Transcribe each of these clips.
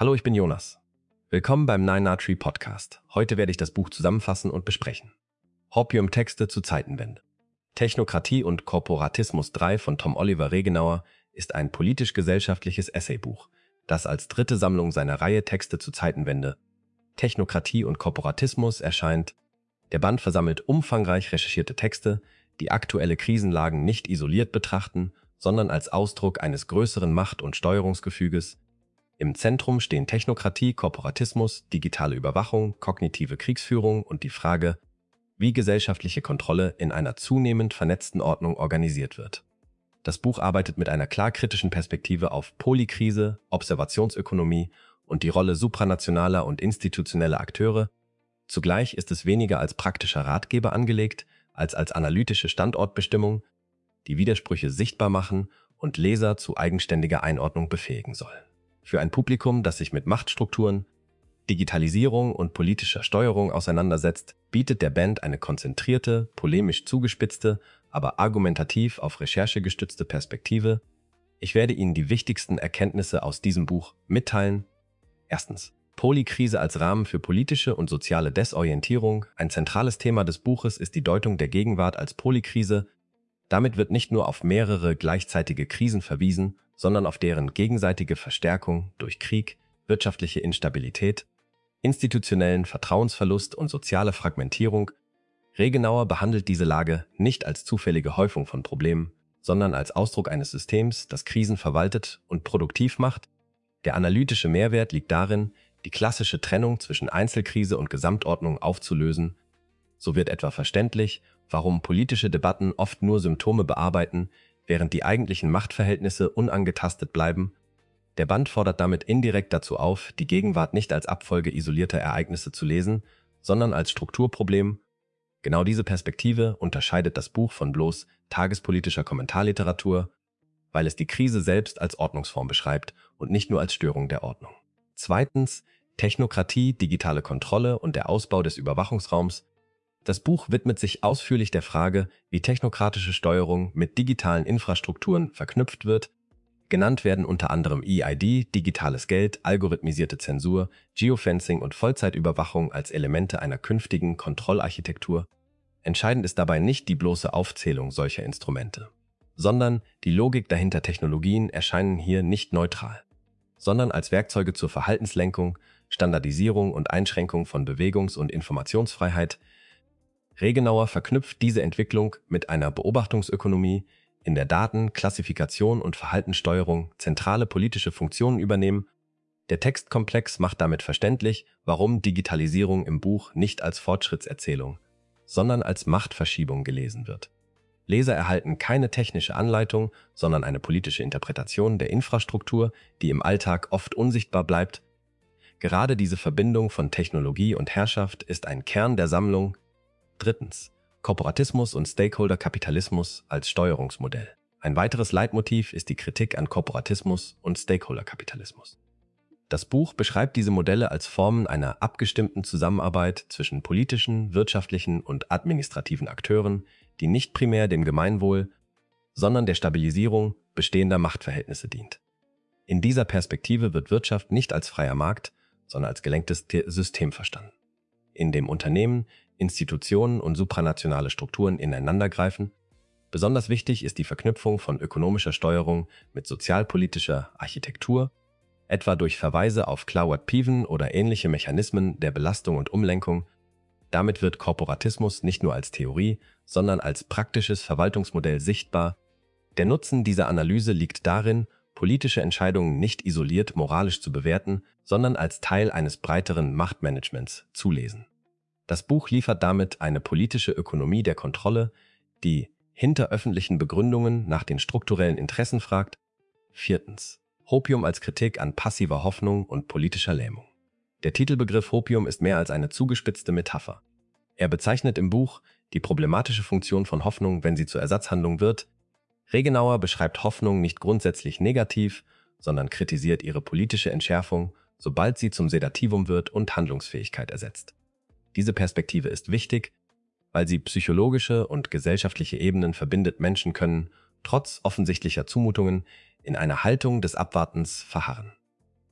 Hallo, ich bin Jonas. Willkommen beim 9 Tree Podcast. Heute werde ich das Buch zusammenfassen und besprechen. Hopium-Texte zur Zeitenwende. Technokratie und Korporatismus 3 von Tom Oliver Regenauer ist ein politisch-gesellschaftliches Essaybuch, das als dritte Sammlung seiner Reihe Texte zur Zeitenwende Technokratie und Korporatismus erscheint. Der Band versammelt umfangreich recherchierte Texte, die aktuelle Krisenlagen nicht isoliert betrachten, sondern als Ausdruck eines größeren Macht- und Steuerungsgefüges. Im Zentrum stehen Technokratie, Korporatismus, digitale Überwachung, kognitive Kriegsführung und die Frage, wie gesellschaftliche Kontrolle in einer zunehmend vernetzten Ordnung organisiert wird. Das Buch arbeitet mit einer klar kritischen Perspektive auf Polykrise, Observationsökonomie und die Rolle supranationaler und institutioneller Akteure. Zugleich ist es weniger als praktischer Ratgeber angelegt, als analytische Standortbestimmung, die Widersprüche sichtbar machen und Leser zu eigenständiger Einordnung befähigen soll. Für ein Publikum, das sich mit Machtstrukturen, Digitalisierung und politischer Steuerung auseinandersetzt, bietet der Band eine konzentrierte, polemisch zugespitzte, aber argumentativ auf Recherche gestützte Perspektive. Ich werde Ihnen die wichtigsten Erkenntnisse aus diesem Buch mitteilen. Erstens. Polykrise als Rahmen für politische und soziale Desorientierung. Ein zentrales Thema des Buches ist die Deutung der Gegenwart als Polykrise. Damit wird nicht nur auf mehrere gleichzeitige Krisen verwiesen, sondern auf deren gegenseitige Verstärkung durch Krieg, wirtschaftliche Instabilität, institutionellen Vertrauensverlust und soziale Fragmentierung. Regenauer behandelt diese Lage nicht als zufällige Häufung von Problemen, sondern als Ausdruck eines Systems, das Krisen verwaltet und produktiv macht. Der analytische Mehrwert liegt darin, die klassische Trennung zwischen Einzelkrise und Gesamtordnung aufzulösen. So wird etwa verständlich, warum politische Debatten oft nur Symptome bearbeiten, während die eigentlichen Machtverhältnisse unangetastet bleiben. Der Band fordert damit indirekt dazu auf, die Gegenwart nicht als Abfolge isolierter Ereignisse zu lesen, sondern als Strukturproblem. Genau diese Perspektive unterscheidet das Buch von bloß tagespolitischer Kommentarliteratur, weil es die Krise selbst als Ordnungsform beschreibt und nicht nur als Störung der Ordnung. Zweitens, Technokratie, digitale Kontrolle und der Ausbau des Überwachungsraums. Das Buch widmet sich ausführlich der Frage, wie technokratische Steuerung mit digitalen Infrastrukturen verknüpft wird. Genannt werden unter anderem EID, digitales Geld, algorithmisierte Zensur, Geofencing und Vollzeitüberwachung als Elemente einer künftigen Kontrollarchitektur. Entscheidend ist dabei nicht die bloße Aufzählung solcher Instrumente, sondern die Logik dahinter. Technologien erscheinen hier nicht neutral, sondern als Werkzeuge zur Verhaltenslenkung, Standardisierung und Einschränkung von Bewegungs- und Informationsfreiheit. Regenauer verknüpft diese Entwicklung mit einer Beobachtungsökonomie, in der Daten, Klassifikation und Verhaltenssteuerung zentrale politische Funktionen übernehmen. Der Textkomplex macht damit verständlich, warum Digitalisierung im Buch nicht als Fortschrittserzählung, sondern als Machtverschiebung gelesen wird. Leser erhalten keine technische Anleitung, sondern eine politische Interpretation der Infrastruktur, die im Alltag oft unsichtbar bleibt. Gerade diese Verbindung von Technologie und Herrschaft ist ein Kern der Sammlung. Drittens. Korporatismus und Stakeholder-Kapitalismus als Steuerungsmodell. Ein weiteres Leitmotiv ist die Kritik an Korporatismus und Stakeholder-Kapitalismus. Das Buch beschreibt diese Modelle als Formen einer abgestimmten Zusammenarbeit zwischen politischen, wirtschaftlichen und administrativen Akteuren, die nicht primär dem Gemeinwohl, sondern der Stabilisierung bestehender Machtverhältnisse dient. In dieser Perspektive wird Wirtschaft nicht als freier Markt, sondern als gelenktes System verstanden, in dem Unternehmen, Institutionen und supranationale Strukturen ineinandergreifen. Besonders wichtig ist die Verknüpfung von ökonomischer Steuerung mit sozialpolitischer Architektur, etwa durch Verweise auf Claude-Piven oder ähnliche Mechanismen der Belastung und Umlenkung. Damit wird Korporatismus nicht nur als Theorie, sondern als praktisches Verwaltungsmodell sichtbar. Der Nutzen dieser Analyse liegt darin, politische Entscheidungen nicht isoliert moralisch zu bewerten, sondern als Teil eines breiteren Machtmanagements zu lesen. Das Buch liefert damit eine politische Ökonomie der Kontrolle, die hinter öffentlichen Begründungen nach den strukturellen Interessen fragt. Viertens. Hopium als Kritik an passiver Hoffnung und politischer Lähmung. Der Titelbegriff Hopium ist mehr als eine zugespitzte Metapher. Er bezeichnet im Buch die problematische Funktion von Hoffnung, wenn sie zur Ersatzhandlung wird. Regenauer beschreibt Hoffnung nicht grundsätzlich negativ, sondern kritisiert ihre politische Entschärfung, sobald sie zum Sedativum wird und Handlungsfähigkeit ersetzt. Diese Perspektive ist wichtig, weil sie psychologische und gesellschaftliche Ebenen verbindet. Menschen können, trotz offensichtlicher Zumutungen, in einer Haltung des Abwartens verharren.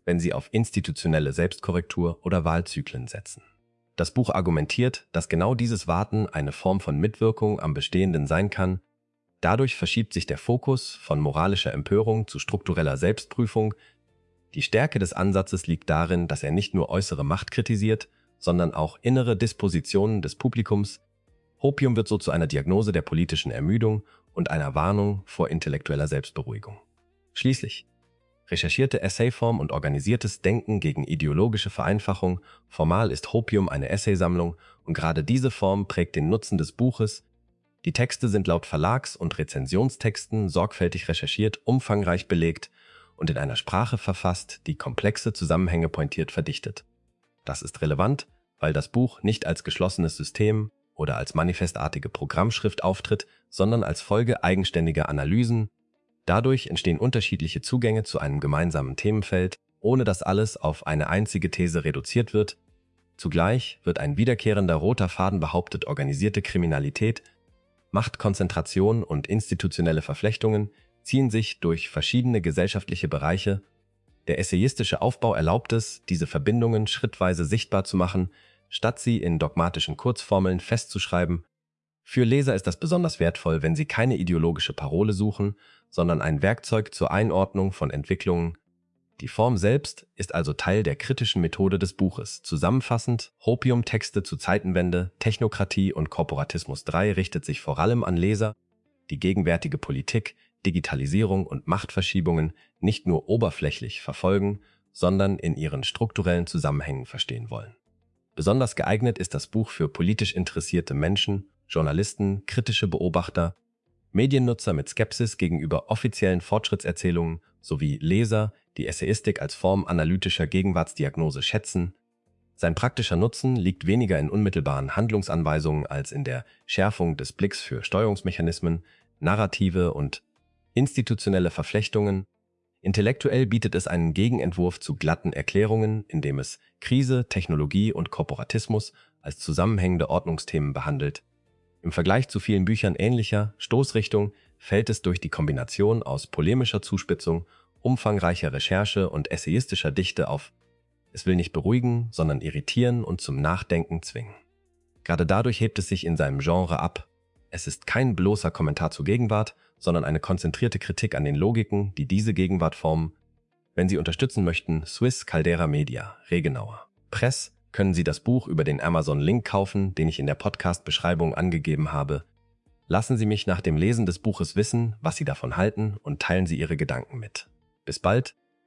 wenn sie auf institutionelle Selbstkorrektur oder Wahlzyklen setzen. Das Buch argumentiert, dass genau dieses Warten eine Form von Mitwirkung am Bestehenden sein kann. Dadurch verschiebt sich der Fokus von moralischer Empörung zu struktureller Selbstprüfung. Die Stärke des Ansatzes liegt darin, dass er nicht nur äußere Macht kritisiert, sondern auch innere Dispositionen des Publikums. Hopium wird so zu einer Diagnose der politischen Ermüdung und einer Warnung vor intellektueller Selbstberuhigung. Schließlich recherchierte Essayform und organisiertes Denken gegen ideologische Vereinfachung. Formal ist Hopium eine Essaysammlung und gerade diese Form prägt den Nutzen des Buches. Die Texte sind laut Verlags- und Rezensionstexten sorgfältig recherchiert, umfangreich belegt und in einer Sprache verfasst, die komplexe Zusammenhänge pointiert verdichtet. Das ist relevant, weil das Buch nicht als geschlossenes System oder als manifestartige Programmschrift auftritt, sondern als Folge eigenständiger Analysen. Dadurch entstehen unterschiedliche Zugänge zu einem gemeinsamen Themenfeld, ohne dass alles auf eine einzige These reduziert wird. Zugleich wird ein wiederkehrender roter Faden behauptet, organisierte Kriminalität, Machtkonzentration und institutionelle Verflechtungen ziehen sich durch verschiedene gesellschaftliche Bereiche. Der essayistische Aufbau erlaubt es, diese Verbindungen schrittweise sichtbar zu machen, statt sie in dogmatischen Kurzformeln festzuschreiben. Für Leser ist das besonders wertvoll, wenn sie keine ideologische Parole suchen, sondern ein Werkzeug zur Einordnung von Entwicklungen. Die Form selbst ist also Teil der kritischen Methode des Buches. Zusammenfassend, Hopium-Texte zur Zeitenwende, Technokratie und Korporatismus 3 richtet sich vor allem an Leser, die gegenwärtige Politik, Digitalisierung und Machtverschiebungen nicht nur oberflächlich verfolgen, sondern in ihren strukturellen Zusammenhängen verstehen wollen. Besonders geeignet ist das Buch für politisch interessierte Menschen, Journalisten, kritische Beobachter, Mediennutzer mit Skepsis gegenüber offiziellen Fortschrittserzählungen sowie Leser, die Essayistik als Form analytischer Gegenwartsdiagnose schätzen. Sein praktischer Nutzen liegt weniger in unmittelbaren Handlungsanweisungen als in der Schärfung des Blicks für Steuerungsmechanismen, Narrative und institutionelle Verflechtungen. Intellektuell bietet es einen Gegenentwurf zu glatten Erklärungen, indem es Krise, Technologie und Korporatismus als zusammenhängende Ordnungsthemen behandelt. Im Vergleich zu vielen Büchern ähnlicher Stoßrichtung fällt es durch die Kombination aus polemischer Zuspitzung, umfangreicher Recherche und essayistischer Dichte auf. Es will nicht beruhigen, sondern irritieren und zum Nachdenken zwingen. Gerade dadurch hebt es sich in seinem Genre ab. Es ist kein bloßer Kommentar zur Gegenwart, sondern eine konzentrierte Kritik an den Logiken, die diese Gegenwart formen. Wenn Sie unterstützen möchten, Swiss Caldera Media, Regenauer Press, können Sie das Buch über den Amazon-Link kaufen, den ich in der Podcast-Beschreibung angegeben habe. Lassen Sie mich nach dem Lesen des Buches wissen, was Sie davon halten und teilen Sie Ihre Gedanken mit. Bis bald!